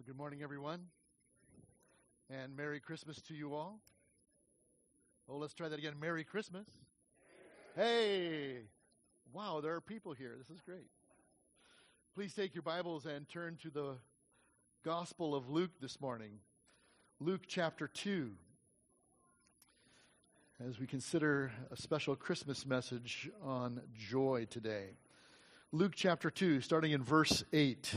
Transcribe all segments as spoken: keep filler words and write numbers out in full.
Well, good morning, everyone, and Merry Christmas to you all. Oh, let's try that again. Merry Christmas. Hey, wow, there are people here. This is great. Please take your Bibles and turn to the Gospel of Luke this morning. Luke chapter two. As we consider a special Christmas message on joy today. Luke chapter two, starting in verse eight.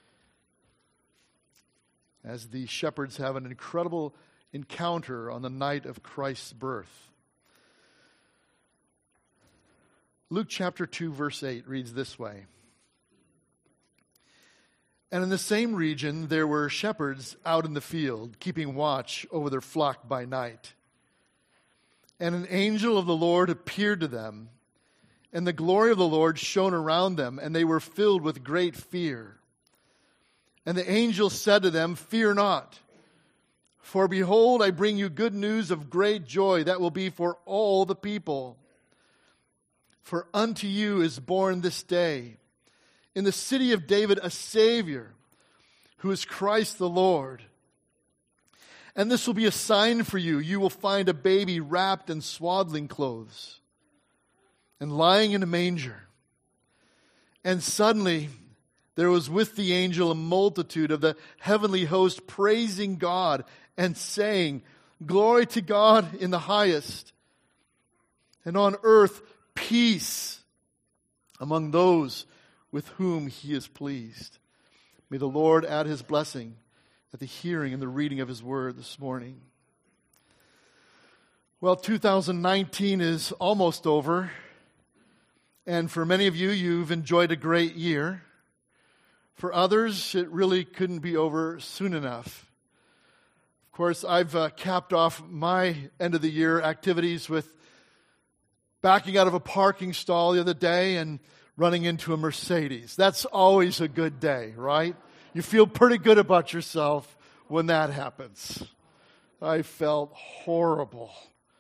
As the shepherds have an incredible encounter on the night of Christ's birth. Luke chapter two, verse eight reads this way. And in the same region there were shepherds out in the field, keeping watch over their flock by night. And an angel of the Lord appeared to them, and the glory of the Lord shone around them, and they were filled with great fear. And the angel said to them, "Fear not, for behold, I bring you good news of great joy that will be for all the people. For unto you is born this day in the city of David a Savior, who is Christ the Lord. And this will be a sign for you. You will find a baby wrapped in swaddling clothes and lying in a manger." And suddenly there was with the angel a multitude of the heavenly host praising God and saying, "Glory to God in the highest, and on earth peace among those with whom he is pleased." May the Lord add his blessing at the hearing and the reading of his word this morning. Well, two thousand nineteen is almost over, and for many of you, you've enjoyed a great year. For others, it really couldn't be over soon enough. Of course, I've uh, capped off my end of the year activities with backing out of a parking stall the other day and running into a Mercedes. That's always a good day, right? You feel pretty good about yourself when that happens. I felt horrible.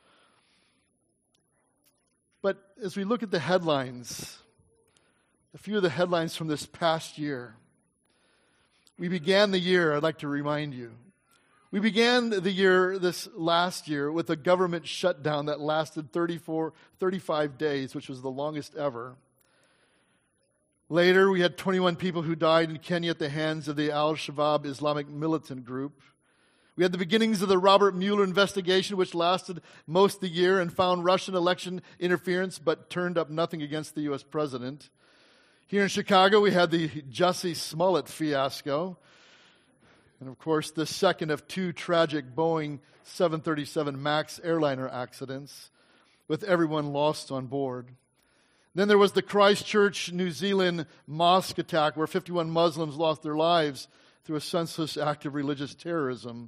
But as we look at the headlines, a few of the headlines from this past year, we began the year, I'd like to remind you, we began the year, this last year, with a government shutdown that lasted thirty-four, thirty-five days, which was the longest ever. Later, we had twenty-one people who died in Kenya at the hands of the Al-Shabaab Islamic militant group. We had the beginnings of the Robert Mueller investigation, which lasted most of the year and found Russian election interference, but turned up nothing against the U S president. Here in Chicago, we had the Jussie Smollett fiasco. And of course, the second of two tragic Boeing seven thirty-seven MAX airliner accidents, with everyone lost on board. Then there was the Christchurch, New Zealand mosque attack, where fifty-one Muslims lost their lives through a senseless act of religious terrorism.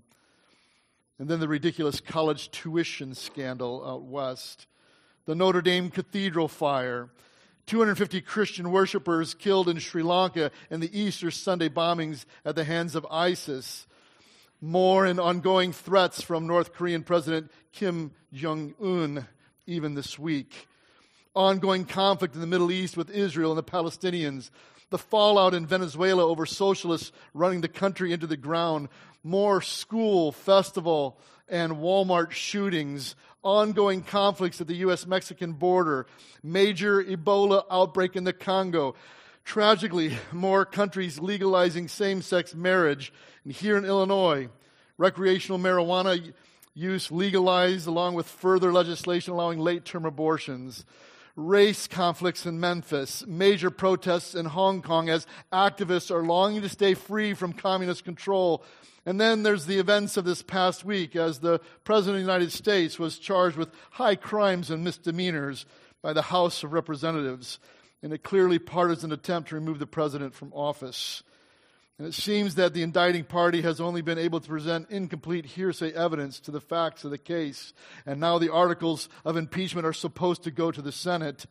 And then the ridiculous college tuition scandal out west. The Notre Dame Cathedral fire. two hundred fifty Christian worshipers killed in Sri Lanka in the Easter Sunday bombings at the hands of ISIS. More and ongoing threats from North Korean President Kim Jong-un even this week. Ongoing conflict in the Middle East with Israel and the Palestinians. The fallout in Venezuela over socialists running the country into the ground. More school, festival, and Walmart shootings. Ongoing conflicts at the U S Mexican border, major Ebola outbreak in the Congo. Tragically, more countries legalizing same-sex marriage. And here in Illinois, recreational marijuana use legalized along with further legislation allowing late-term abortions. Race conflicts in Memphis, major protests in Hong Kong as activists are longing to stay free from communist control. And then there's the events of this past week as the President of the United States was charged with high crimes and misdemeanors by the House of Representatives in a clearly partisan attempt to remove the President from office. And it seems that the indicting party has only been able to present incomplete hearsay evidence to the facts of the case. And now the articles of impeachment are supposed to go to the Senate.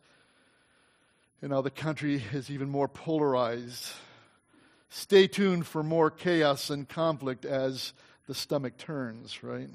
And now the country is even more polarized. Stay tuned for more chaos and conflict as the stomach turns, right?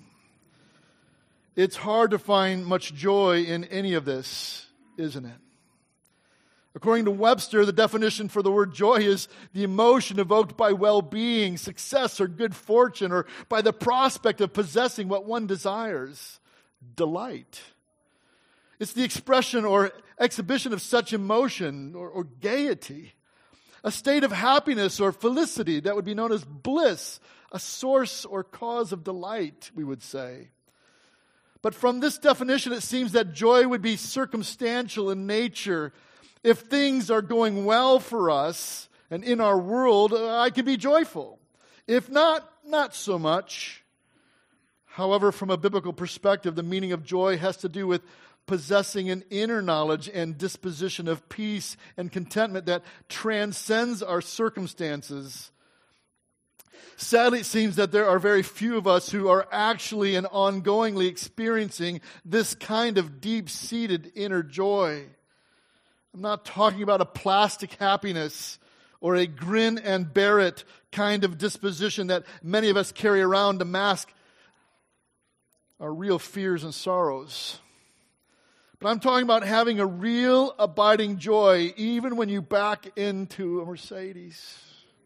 It's hard to find much joy in any of this, isn't it? According to Webster, the definition for the word joy is the emotion evoked by well-being, success, or good fortune, or by the prospect of possessing what one desires. Delight. It's the expression or exhibition of such emotion or, or gaiety. A state of happiness or felicity that would be known as bliss, a source or cause of delight, we would say. But from this definition, it seems that joy would be circumstantial in nature. If things are going well for us and in our world, I can be joyful. If not, not so much. However, from a biblical perspective, the meaning of joy has to do with possessing an inner knowledge and disposition of peace and contentment that transcends our circumstances. Sadly, it seems that there are very few of us who are actually and ongoingly experiencing this kind of deep-seated inner joy. I'm not talking about a plastic happiness or a grin and bear it kind of disposition that many of us carry around to mask our real fears and sorrows. But I'm talking about having a real abiding joy even when you back into a Mercedes.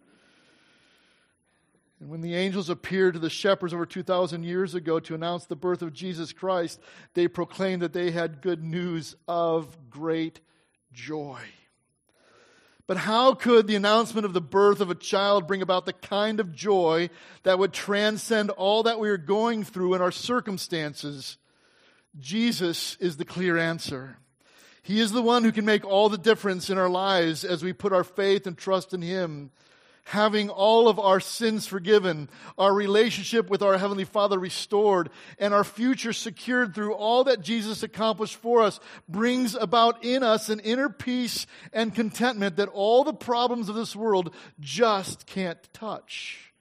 And when the angels appeared to the shepherds over two thousand years ago to announce the birth of Jesus Christ, they proclaimed that they had good news of great joy. But how could the announcement of the birth of a child bring about the kind of joy that would transcend all that we are going through in our circumstances? Jesus is the clear answer. He is the one who can make all the difference in our lives as we put our faith and trust in Him. Having all of our sins forgiven, our relationship with our Heavenly Father restored, and our future secured through all that Jesus accomplished for us brings about in us an inner peace and contentment that all the problems of this world just can't touch.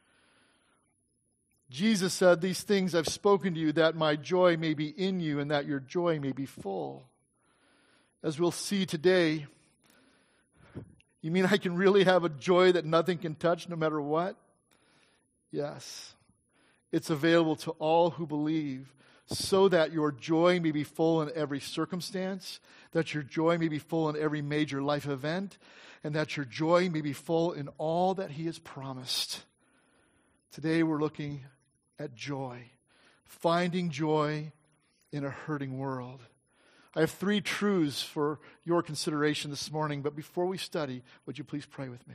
Jesus said, "These things I've spoken to you, that my joy may be in you and that your joy may be full." As we'll see today, you mean I can really have a joy that nothing can touch no matter what? Yes. It's available to all who believe, so that your joy may be full in every circumstance, that your joy may be full in every major life event, and that your joy may be full in all that He has promised. Today we're looking at joy, finding joy in a hurting world. I have three truths for your consideration this morning, but before we study, would you please pray with me?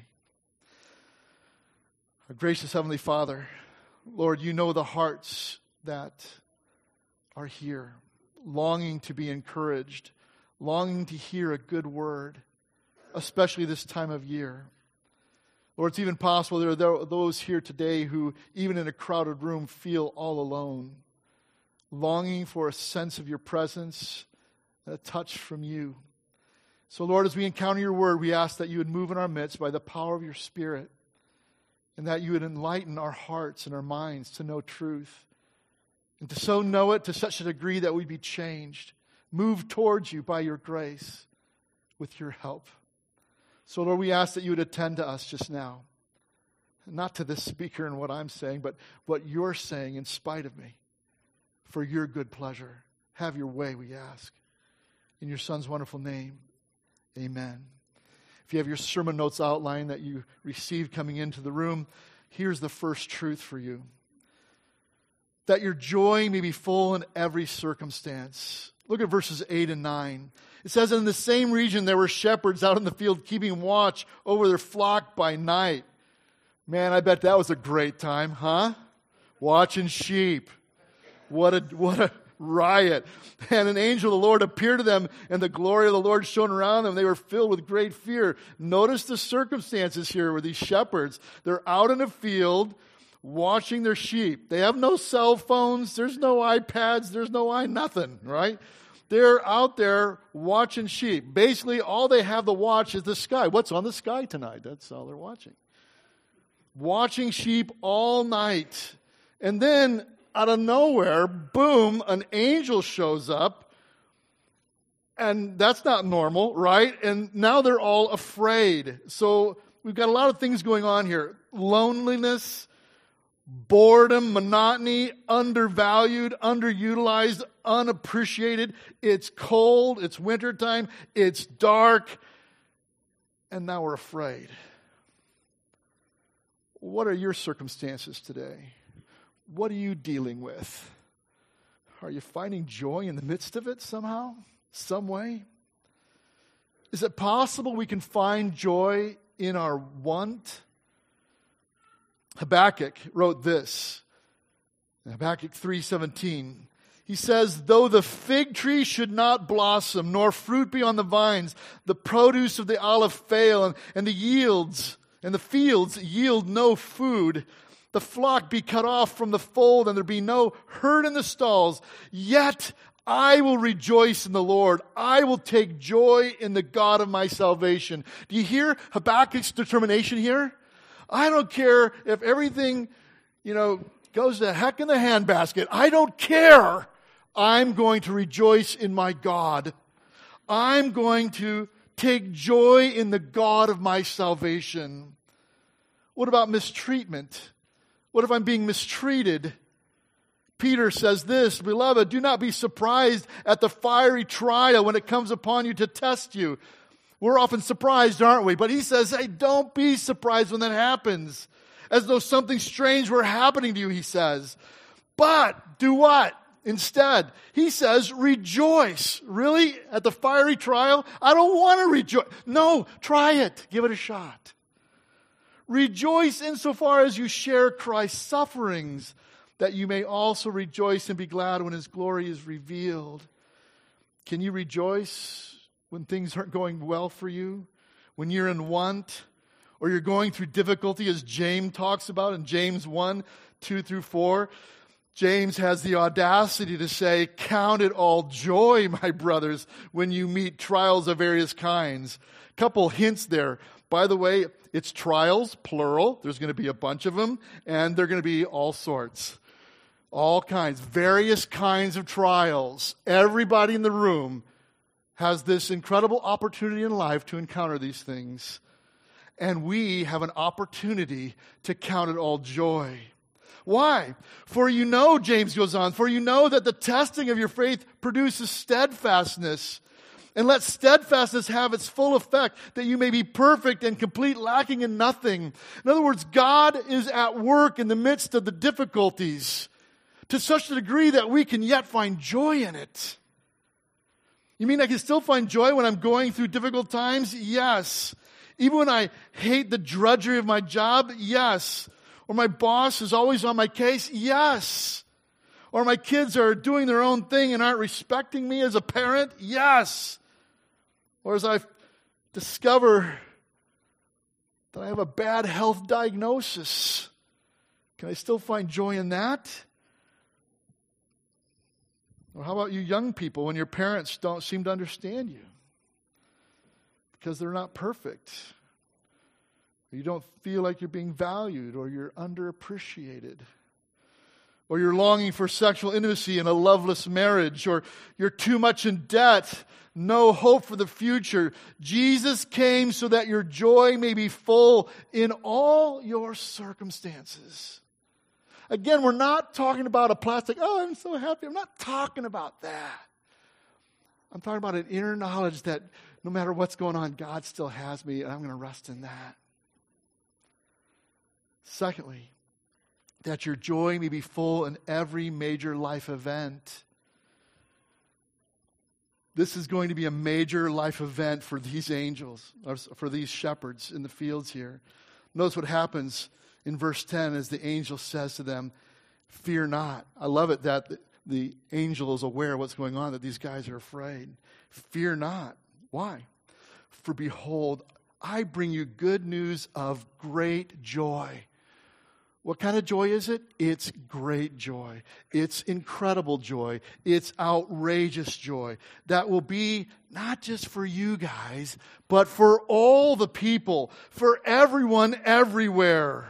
Our gracious Heavenly Father, Lord, you know the hearts that are here, longing to be encouraged, longing to hear a good word, especially this time of year. Lord, it's even possible there are those here today who, even in a crowded room, feel all alone, longing for a sense of your presence, a touch from you. So, Lord, as we encounter your word, we ask that you would move in our midst by the power of your Spirit, and that you would enlighten our hearts and our minds to know truth, and to so know it to such a degree that we'd be changed, move towards you by your grace with your help. So, Lord, we ask that you would attend to us just now, not to this speaker and what I'm saying, but what you're saying in spite of me, for your good pleasure. Have your way, we ask. In your Son's wonderful name, amen. If you have your sermon notes outline that you received coming into the room, here's the first truth for you. That your joy may be full in every circumstance. Look at verses eight and nine. It says, "In the same region there were shepherds out in the field keeping watch over their flock by night." Man, I bet that was a great time, huh? Watching sheep. What a, what a riot. And an angel of the Lord appeared to them, and the glory of the Lord shone around them. They were filled with great fear. Notice the circumstances here with these shepherds. They're out in a field watching their sheep. They have no cell phones. There's no iPads. There's no i nothing, right? They're out there watching sheep. Basically, all they have to watch is the sky. What's on the sky tonight? That's all they're watching. Watching sheep all night. And then out of nowhere, boom, an angel shows up. And that's not normal, right? And now they're all afraid. So we've got a lot of things going on here. Loneliness, boredom, monotony, undervalued, underutilized, unappreciated. It's cold. It's wintertime. It's dark. and now we're afraid. What are your circumstances today? What are you dealing with? Are you finding joy in the midst of it somehow, some way? Is it possible we can find joy in our want? Habakkuk wrote this, in Habakkuk three seventeen. He says, though the fig tree should not blossom, nor fruit be on the vines, the produce of the olive fail, and, and the yields, and the fields yield no food, the flock be cut off from the fold, and there be no herd in the stalls, yet I will rejoice in the Lord. I will take joy in the God of my salvation. Do you hear Habakkuk's determination here? I don't care if everything, you know, goes to heck in the handbasket. I don't care. I'm going to rejoice in my God. I'm going to take joy in the God of my salvation. What about mistreatment? What if I'm being mistreated? Peter says this, beloved, do not be surprised at the fiery trial when it comes upon you to test you. We're often surprised, aren't we? But he says, hey, don't be surprised when that happens. As though something strange were happening to you, he says. But do what? Instead, he says, rejoice. Really? At the fiery trial? I don't want to rejoice. No, try it. Give it a shot. Rejoice insofar as you share Christ's sufferings, that you may also rejoice and be glad when his glory is revealed. Can you rejoice when things aren't going well for you? When you're in want? Or you're going through difficulty, as James talks about in James one, two through four. James has the audacity to say, count it all joy, my brothers, when you meet trials of various kinds. Couple hints there. By the way, it's trials, plural. There's going to be a bunch of them, and they're going to be all sorts. All kinds, various kinds of trials. Everybody in the room has this incredible opportunity in life to encounter these things. And we have an opportunity to count it all joy. Why? For you know, James goes on, for you know that the testing of your faith produces steadfastness. And let steadfastness have its full effect, that you may be perfect and complete, lacking in nothing. In other words, God is at work in the midst of the difficulties to such a degree that we can yet find joy in it. You mean I can still find joy when I'm going through difficult times? Yes. Even when I hate the drudgery of my job? Yes. Or my boss is always on my case? Yes. Or my kids are doing their own thing and aren't respecting me as a parent? Yes. Or as I discover that I have a bad health diagnosis, can I still find joy in that? Or how about you young people when your parents don't seem to understand you because they're not perfect? You don't feel like you're being valued, or you're underappreciated. Or you're longing for sexual intimacy in a loveless marriage, or you're too much in debt, no hope for the future. Jesus came so that your joy may be full in all your circumstances. Again, we're not talking about a plastic, oh, I'm so happy. I'm not talking about that. I'm talking about an inner knowledge that no matter what's going on, God still has me, and I'm going to rest in that. Secondly, that your joy may be full in every major life event. This is going to be a major life event for these angels, or for these shepherds in the fields here. Notice what happens in verse ten as the angel says to them, fear not. I love it that the, the angel is aware of what's going on, that these guys are afraid. Fear not. Why? For behold, I bring you good news of great joy. What kind of joy is it? It's great joy. It's incredible joy. It's outrageous joy. That will be not just for you guys, but for all the people, for everyone everywhere.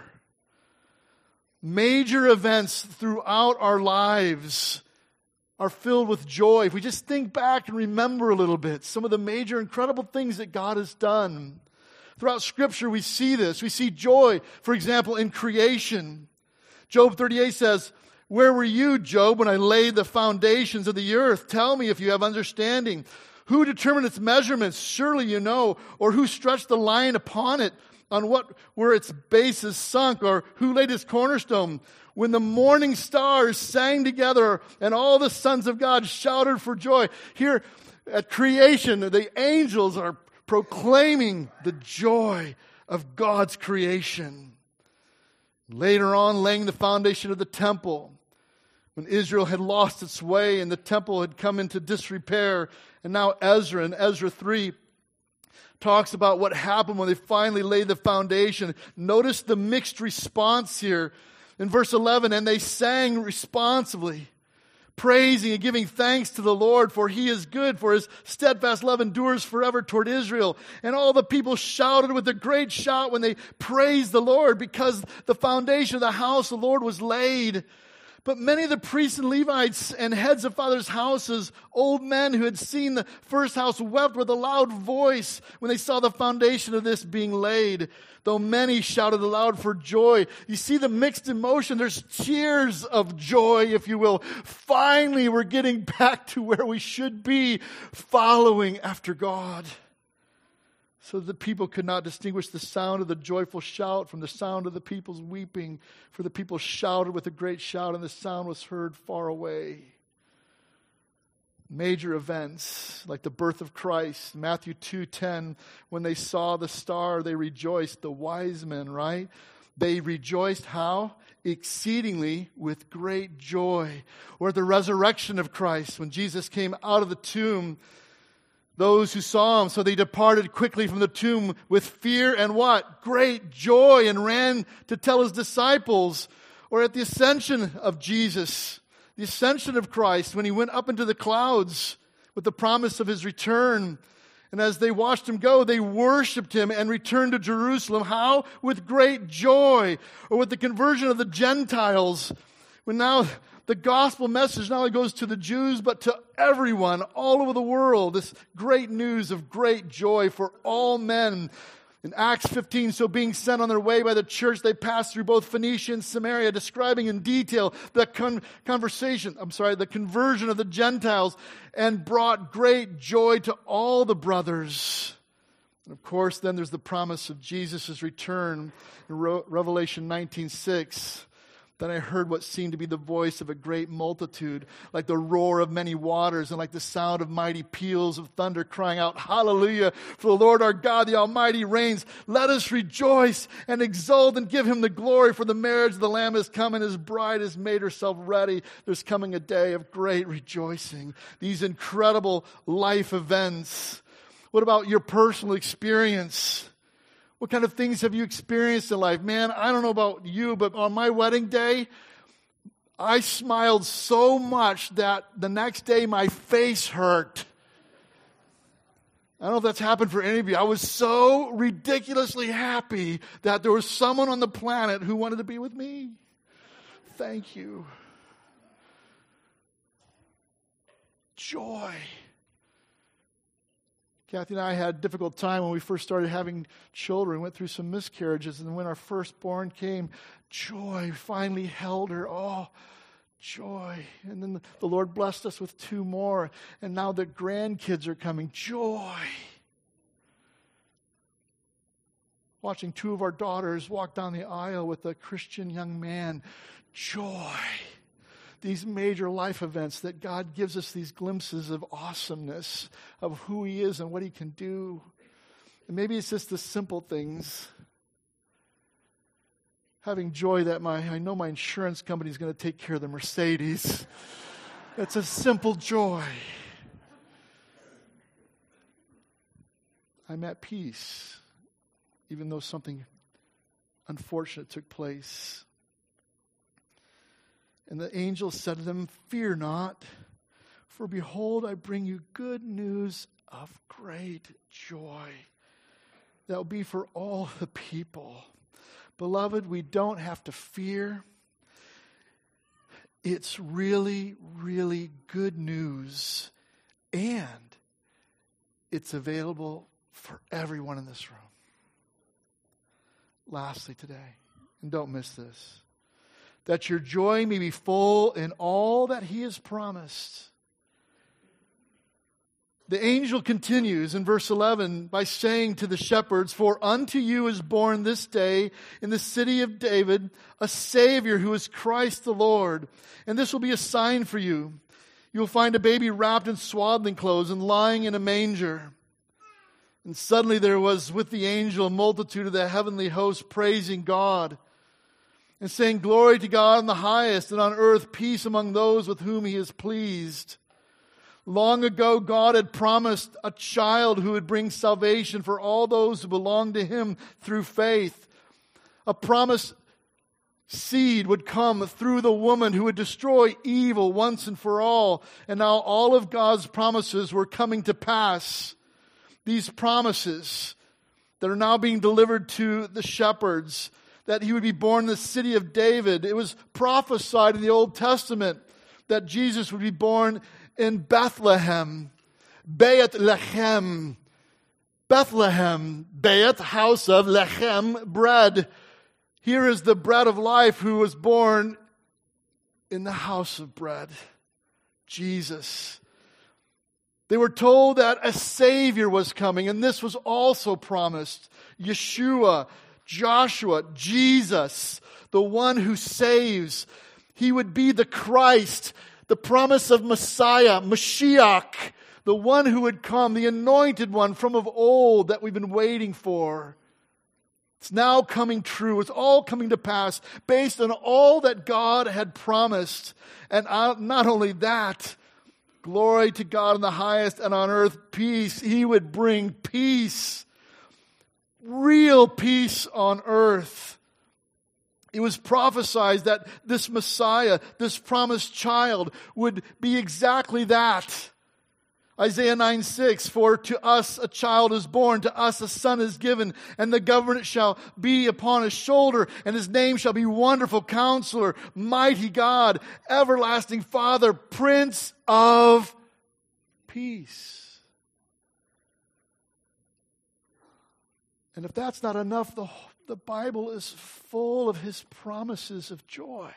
Major events throughout our lives are filled with joy. If we just think back and remember a little bit, some of the major incredible things that God has done. Throughout Scripture, we see this. We see joy, for example, in creation. Job thirty-eight says, where were you, Job, when I laid the foundations of the earth? Tell me if you have understanding. Who determined its measurements? Surely you know. Or who stretched the line upon it? On what were its bases sunk? Or who laid its cornerstone? When the morning stars sang together and all the sons of God shouted for joy. Here at creation, the angels are proclaiming the joy of God's creation. Later on, laying the foundation of the temple, when Israel had lost its way and the temple had come into disrepair, and now Ezra in Ezra three talks about what happened when they finally laid the foundation. Notice the mixed response here in verse eleven, and they sang responsively, praising and giving thanks to the Lord, for He is good, for His steadfast love endures forever toward Israel. And all the people shouted with a great shout when they praised the Lord, because the foundation of the house of the Lord was laid. But many of the priests and Levites and heads of fathers' houses, old men who had seen the first house, wept with a loud voice when they saw the foundation of this being laid, though many shouted aloud for joy. You see the mixed emotion. There's tears of joy, if you will. Finally, we're getting back to where we should be, following after God. So that the people could not distinguish the sound of the joyful shout from the sound of the people's weeping. For the people shouted with a great shout, and the sound was heard far away. Major events like the birth of Christ, Matthew two ten, when they saw the star, they rejoiced. The wise men, right? They rejoiced how? Exceedingly with great joy. Or the resurrection of Christ, when Jesus came out of the tomb, those who saw Him, so they departed quickly from the tomb with fear and what? Great joy, and ran to tell His disciples. Or at the ascension of Jesus, the ascension of Christ, when He went up into the clouds with the promise of His return. And as they watched Him go, they worshiped Him and returned to Jerusalem. How? With great joy. Or with the conversion of the Gentiles, when now the gospel message not only goes to the Jews, but to everyone all over the world. This great news of great joy for all men. In Acts fifteen, so being sent on their way by the church, they passed through both Phoenicia and Samaria, describing in detail the con- conversation, I'm sorry, the conversion of the Gentiles, and brought great joy to all the brothers. And of course, then there's the promise of Jesus' return in Re- Revelation nineteen six. Then I heard what seemed to be the voice of a great multitude, like the roar of many waters, and like the sound of mighty peals of thunder, crying out, Hallelujah! For the Lord our God, the Almighty, reigns. Let us rejoice and exult and give Him the glory, for the marriage of the Lamb has come, and His bride has made herself ready. There's coming a day of great rejoicing. These incredible life events. What about your personal experience? What kind of things have you experienced in life? Man, I don't know about you, but on my wedding day, I smiled so much that the next day my face hurt. I don't know if that's happened for any of you. I was so ridiculously happy that there was someone on the planet who wanted to be with me. Thank you. Joy. Kathy and I had a difficult time when we first started having children. We went through some miscarriages. And when our firstborn came, joy finally held her. Oh, joy. And then the Lord blessed us with two more. And now the grandkids are coming. Joy. Watching two of our daughters walk down the aisle with a Christian young man. Joy. These major life events that God gives us these glimpses of awesomeness, of who He is and what He can do. And maybe it's just the simple things. Having joy that my I know my insurance company is going to take care of the Mercedes. It's a simple joy. I'm at peace, even though something unfortunate took place. And the angel said to them, Fear not, for behold, I bring you good news of great joy that will be for all the people. Beloved, we don't have to fear. It's really, really good news. And it's available for everyone in this room. Lastly today, and don't miss this, that your joy may be full in all that He has promised. The angel continues in verse eleven by saying to the shepherds, "For unto you is born this day in the city of David a Savior who is Christ the Lord. And this will be a sign for you. You will find a baby wrapped in swaddling clothes and lying in a manger." And suddenly there was with the angel a multitude of the heavenly host praising God and saying, "Glory to God in the highest, and on earth peace among those with whom He is pleased." Long ago, God had promised a child who would bring salvation for all those who belong to Him through faith. A promised seed would come through the woman who would destroy evil once and for all. And now all of God's promises were coming to pass. These promises that are now being delivered to the shepherds, that He would be born in the city of David. It was prophesied in the Old Testament that Jesus would be born in Bethlehem, Beit Lechem, Bethlehem, Beit, house of, Lechem, bread. Here is the bread of life who was born in the house of bread, Jesus. They were told that a Savior was coming, and this was also promised. Yeshua, Joshua, Jesus, the one who saves. He would be the Christ, the promise of Messiah, Mashiach, the one who would come, the anointed one from of old that we've been waiting for. It's now coming true. It's all coming to pass based on all that God had promised. And not only that, glory to God in the highest, and on earth peace. He would bring peace, real peace on earth. It was prophesied that this Messiah, this promised child, would be exactly that. Isaiah nine six, "For to us a child is born, to us a son is given, and the government shall be upon his shoulder, and his name shall be Wonderful Counselor, Mighty God, Everlasting Father, Prince of Peace." And if that's not enough, the The Bible is full of His promises of joy.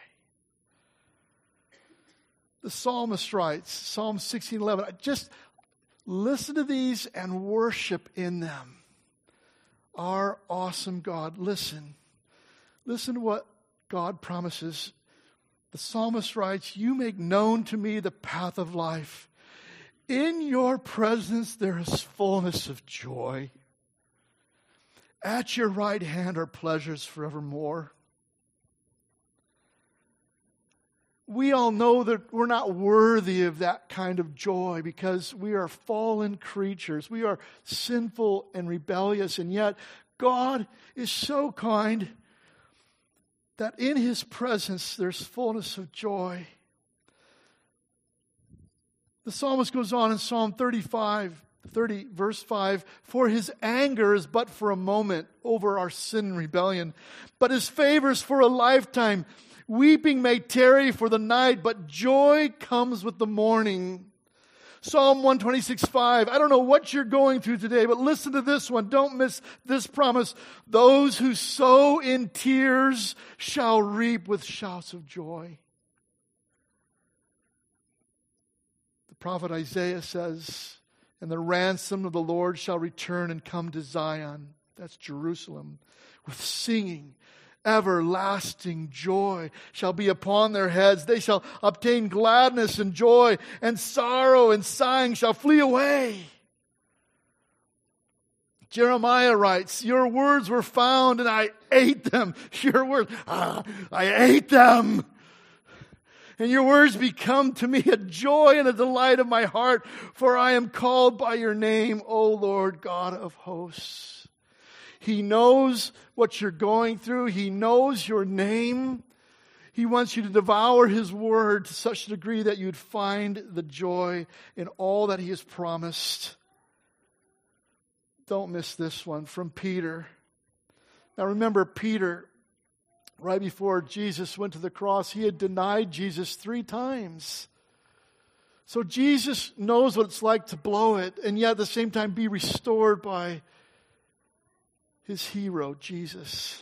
The psalmist writes, Psalm sixteen eleven, just listen to these and worship in them. Our awesome God. Listen. Listen to what God promises. The psalmist writes, "You make known to me the path of life. In your presence there is fullness of joy. At your right hand are pleasures forevermore." We all know that we're not worthy of that kind of joy because we are fallen creatures. We are sinful and rebellious, and yet God is so kind that in His presence there's fullness of joy. The psalmist goes on in Psalm thirty-five, thirty, verse five, "For His anger is but for a moment over our sin and rebellion, but His favor is for a lifetime. Weeping may tarry for the night, but joy comes with the morning." Psalm one twenty-six, five. I don't know what you're going through today, but listen to this one. Don't miss this promise. "Those who sow in tears shall reap with shouts of joy." The prophet Isaiah says, "And the ransom of the Lord shall return and come to Zion," that's Jerusalem, "with singing. Everlasting joy shall be upon their heads. They shall obtain gladness and joy, and sorrow and sighing shall flee away." Jeremiah writes, "Your words were found and I ate them." Your words, ah, I ate them. "And your words become to me a joy and a delight of my heart, for I am called by your name, O Lord God of hosts." He knows what you're going through. He knows your name. He wants you to devour His word to such a degree that you'd find the joy in all that He has promised. Don't miss this one from Peter. Now remember, Peter, right before Jesus went to the cross, he had denied Jesus three times. So Jesus knows what it's like to blow it and yet at the same time be restored by His hero, Jesus.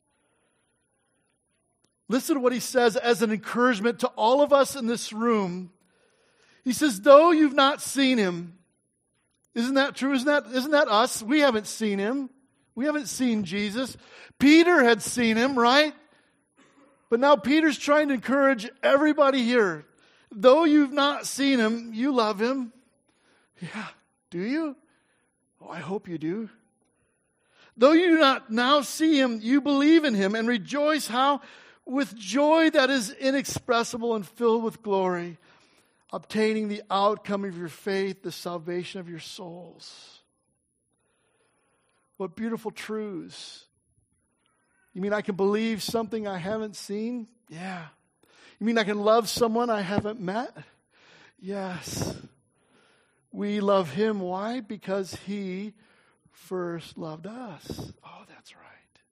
Listen to what He says as an encouragement to all of us in this room. He says, "Though you've not seen Him, Isn't that true? Isn't that, isn't that us? We haven't seen him. We haven't seen Jesus. Peter had seen him, right? But now Peter's trying to encourage everybody here. Though you've not seen him, you love him. Yeah, do you? Oh, I hope you do. Though you do not now see him, you believe in him and rejoice how? With joy that is inexpressible and filled with glory, obtaining the outcome of your faith, the salvation of your souls. What beautiful truths. You mean I can believe something I haven't seen? Yeah. You mean I can love someone I haven't met? Yes. We love him. Why? Because he first loved us. Oh, that's right.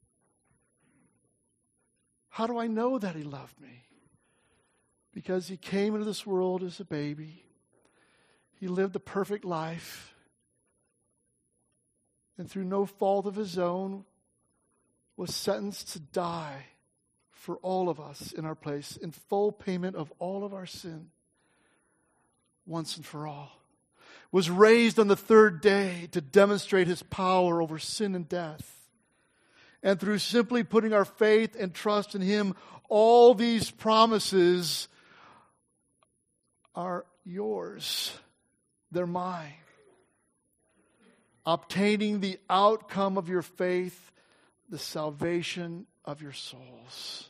How do I know that he loved me? Because he came into this world as a baby. He lived a perfect life. And through no fault of his own, was sentenced to die for all of us in our place, in full payment of all of our sin, once and for all. Was raised on the third day to demonstrate his power over sin and death. And through simply putting our faith and trust in him, all these promises are yours. They're mine. Obtaining the outcome of your faith, the salvation of your souls.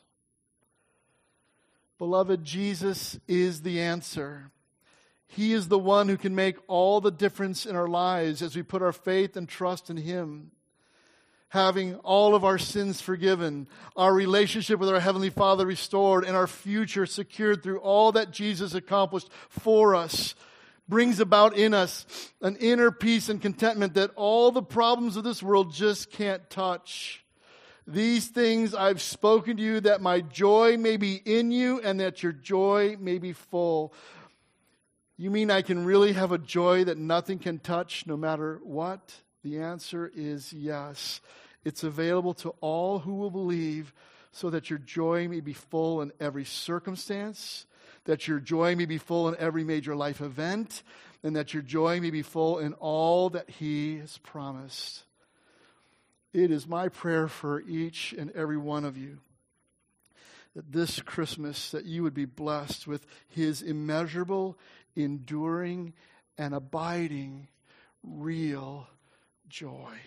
Beloved, Jesus is the answer. He is the one who can make all the difference in our lives as we put our faith and trust in him. Having all of our sins forgiven, our relationship with our Heavenly Father restored, and our future secured through all that Jesus accomplished for us, brings about in us an inner peace and contentment that all the problems of this world just can't touch. These things I've spoken to you, that my joy may be in you and that your joy may be full. You mean I can really have a joy that nothing can touch no matter what? The answer is yes. It's available to all who will believe, so that your joy may be full in every circumstance, that your joy may be full in every major life event, and that your joy may be full in all that he has promised. It is my prayer for each and every one of you that this Christmas, that you would be blessed with his immeasurable, enduring, and abiding real joy.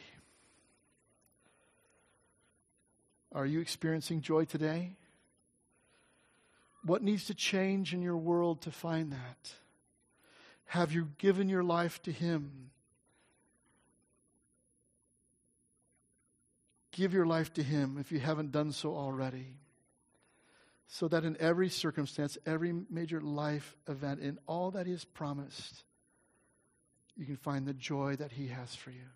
Are you experiencing joy today? What needs to change in your world to find that? Have you given your life to him? Give your life to him if you haven't done so already, so that in every circumstance, every major life event, in all that he has promised, you can find the joy that he has for you.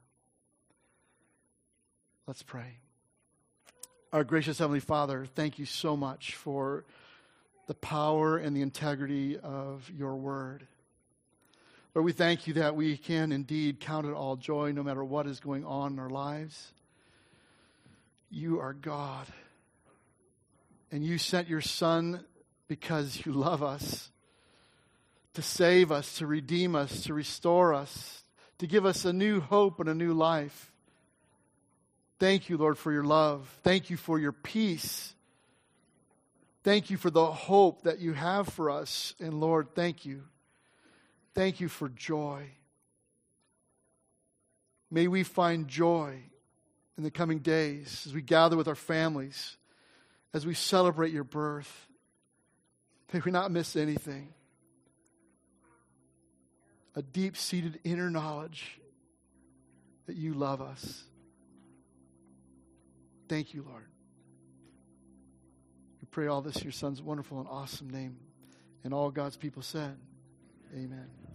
Let's pray. Our gracious Heavenly Father, thank you so much for the power and the integrity of your word. Lord, we thank you that we can indeed count it all joy no matter what is going on in our lives. You are God. And you sent your Son because you love us, to save us, to redeem us, to restore us, to give us a new hope and a new life. Thank you, Lord, for your love. Thank you for your peace. Thank you for the hope that you have for us. And Lord, thank you. Thank you for joy. May we find joy in the coming days as we gather with our families, as we celebrate your birth. May we not miss anything. A deep-seated inner knowledge that you love us. Thank you, Lord. We pray all this in your Son's wonderful and awesome name. And all God's people said, amen.